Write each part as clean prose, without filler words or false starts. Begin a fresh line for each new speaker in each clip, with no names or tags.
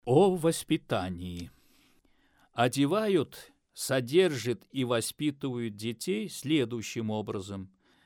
О воспитании. Одевают, содержат и воспитывают детей следующим образом.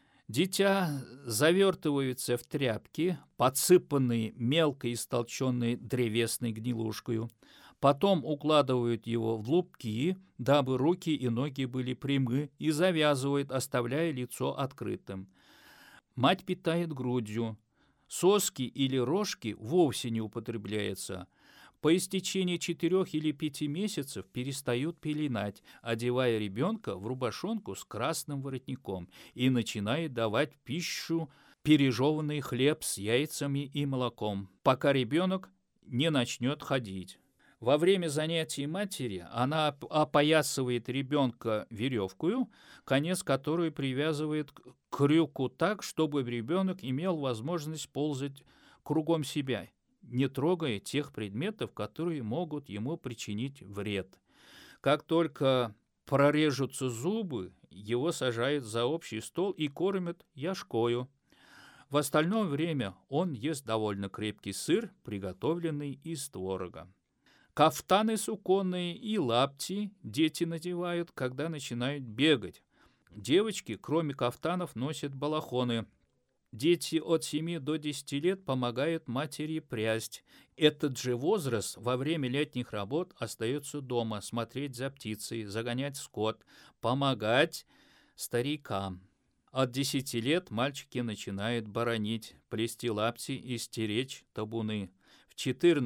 Дитя завертывается в тряпки, подсыпанные мелко истолченной древесной гнилушкою, потом укладывают его в лупки, дабы руки и ноги были прямы, и завязывают, оставляя лицо открытым. Мать питает грудью. Соски или рожки вовсе не употребляется. По истечении 4 или 5 месяцев перестают пеленать, одевая ребенка в рубашонку с красным воротником, и начинает давать в пищу пережеванный хлеб с яйцами и молоком, пока ребенок не начнет ходить. Во время занятий матери она опоясывает ребенка веревкою, конец которой привязывает к крюку так, чтобы ребенок имел возможность ползать кругом себя, не трогая тех предметов, которые могут ему причинить вред. Как только прорежутся зубы, его сажают за общий стол и кормят яшкою. В остальное время он ест довольно крепкий сыр, приготовленный из творога. Кафтаны суконные и лапти дети надевают, когда начинают бегать. Девочки, кроме кафтанов, носят балахоны. Дети от 7 до 10 лет помогают матери прясть. Этот же возраст во время летних работ остается дома, смотреть за птицей, загонять скот, помогать старикам. От 10 лет мальчики начинают баранить, плести лапти и стеречь табуны. В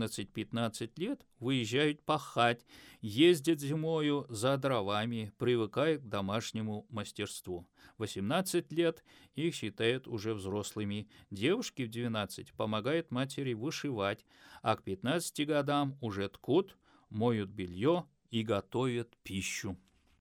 14-15 лет выезжают пахать, ездят зимою за дровами, привыкают к домашнему мастерству. В 18 лет их считают уже взрослыми. Девушки в 12 помогают матери вышивать, а к 15 годам уже ткут, моют белье и готовят пищу.